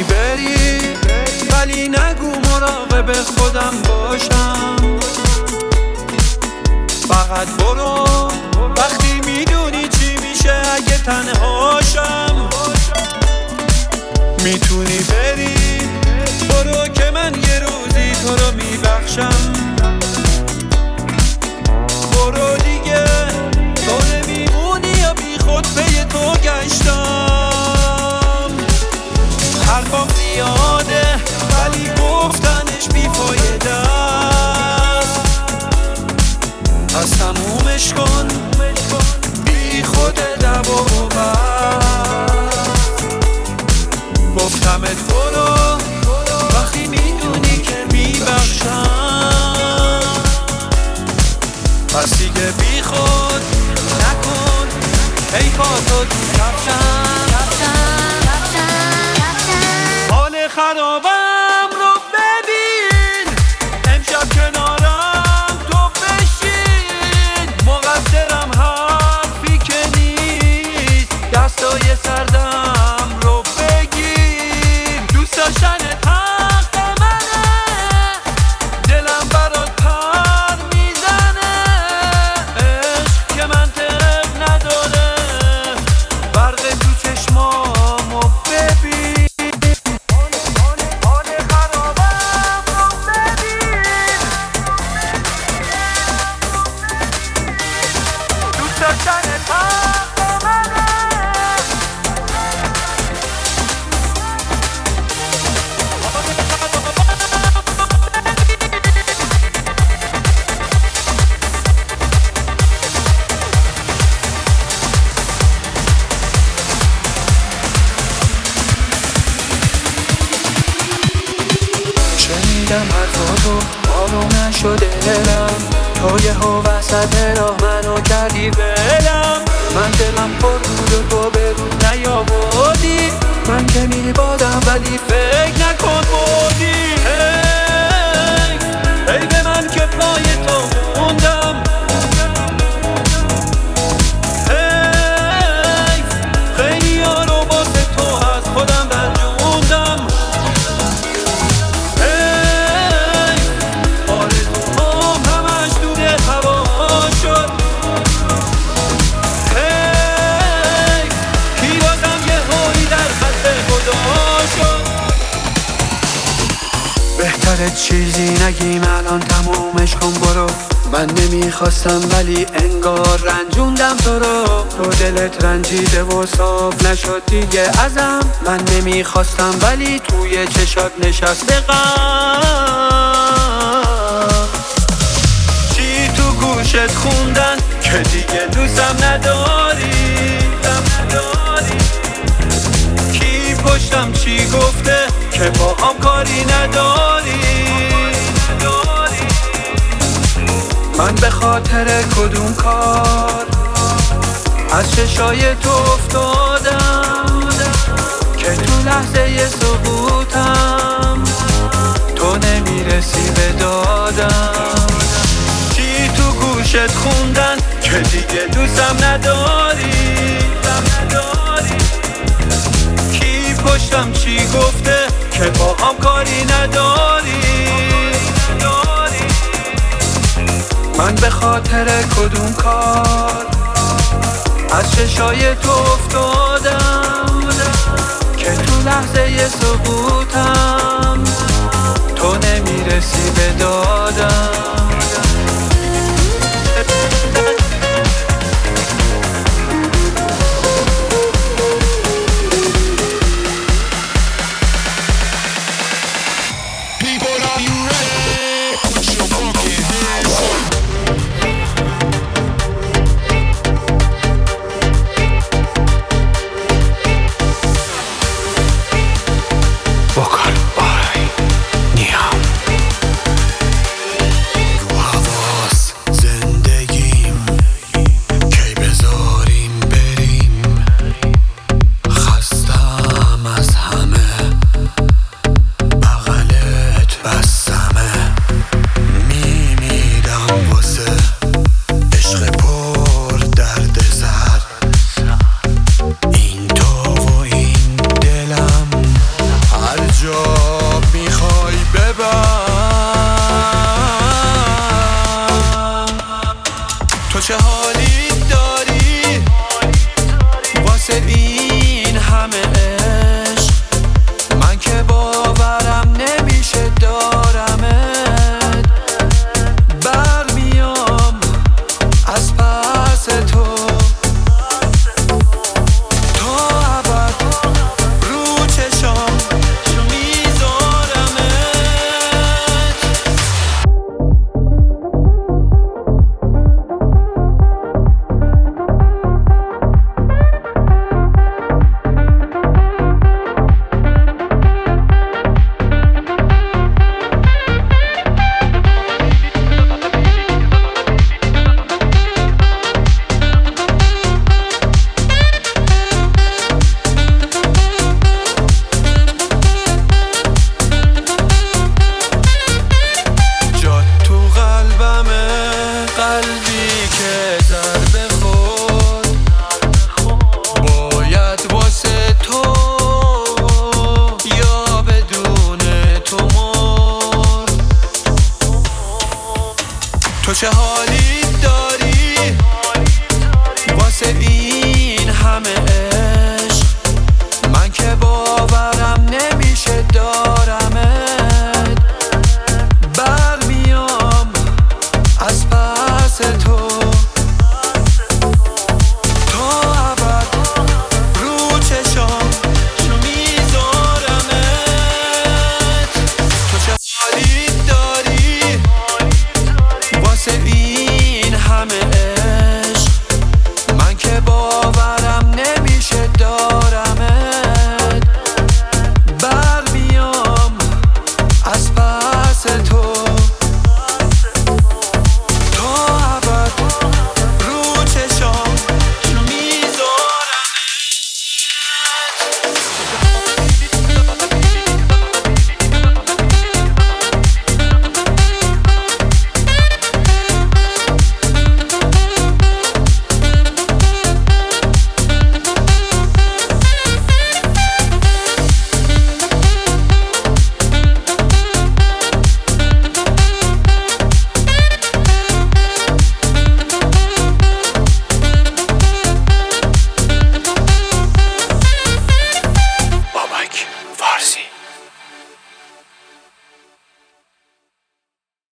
بری ولی نگو مراقب خودم باشم. فقط برو وقتی میدونی چی میشه اگه تنهاشم. میتونی بری برو که من یه روزی تو رو میبخشم. برو دیگه تو نمیمونی یا بی خود پی تو گشتم. حرفم زیاده ولی گفتنش بیفایده است. پس تمومش کن بی خود دوا و بس. گفتمت برو وقتی میدونی که میبخشم. پس دیگه بی خود نکن ای پاتو تو کفشم. حال خرابم رو ببین امشب کنارم تو بشین. مقصرم حرفی که نیست دستای سردم رو بگیر. دوست داشتن حق منه دلم برات پر میزنه. عشق که منطق نداره برق تو چشمامو ببین. حال خرابم رو ببین دوست داشتن حق منه. شنیدم حرفاتو آروم نشده دلم. تو یهو وسط راه منو کردی ولم. من دلم پر بود و تو به رود نیاوردی. من که میبادم ولی فکر نکن بردی. ای به من که پای تو موندم. خیلی ها رو واسه تو از خودم رنجوندم. آرزوهام همش دود هوا شد. کی بازم یه هولی در خط خدا شد. بهتره چیزی نگیم الان تمومش کن برو. من نمیخواستم ولی انگار رنجوندم تو رو. تو دلت رنجیده و صاف نشد دیگه ازم. من نمیخواستم ولی توی چشات نشسته غم. چی تو گوشت خوندن که دیگه دوستم نداری. کی پشتم چی گفته که با هم کاری نداری. من به خاطر کدوم کار از چشای تو افتادم که تو لحظه سقوطم تو نمیرسی به دادم. چی تو گوشت خوندن که دیگه دوستم نداری. کی پشتم چی گفته که با هم کاری نداری. من به خاطر کدوم کار از چشای تو افتادم که تو لحظه سقوطم تو نمیرسی به دادم. چه حالی